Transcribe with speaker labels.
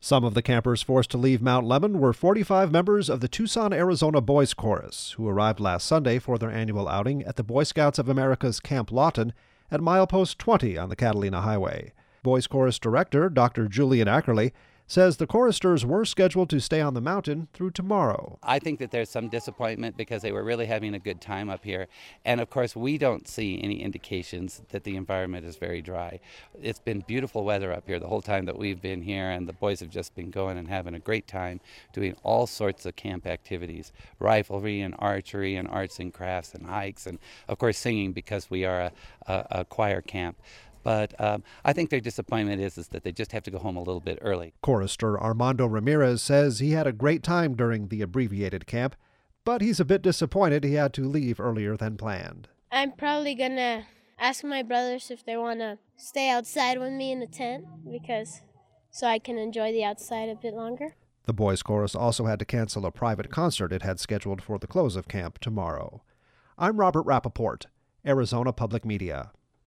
Speaker 1: Some of the campers forced to leave Mount Lemmon were 45 members of the Tucson, Arizona Boys Chorus, who arrived last Sunday for their annual outing at the Boy Scouts of America's Camp Lawton at milepost 20 on the Catalina Highway. Boys Chorus Director Dr. Julian Ackerley says the choristers were scheduled to stay on the mountain through tomorrow.
Speaker 2: I think that there's some disappointment because they were really having a good time up here. And of course, we don't see any indications that the environment is very dry. It's been beautiful weather up here the whole time that we've been here, and the boys have just been going and having a great time doing all sorts of camp activities, riflery and archery and arts and crafts and hikes, and of course singing because we are a choir camp. But I think their disappointment is that they just have to go home a little bit early.
Speaker 1: Chorister Armando Ramirez says he had a great time during the abbreviated camp, but he's a bit disappointed he had to leave earlier than planned.
Speaker 3: I'm probably going to ask my brothers if they want to stay outside with me in the tent so I can enjoy the outside a bit longer.
Speaker 1: The Boys Chorus also had to cancel a private concert it had scheduled for the close of camp tomorrow. I'm Robert Rappaport, Arizona Public Media.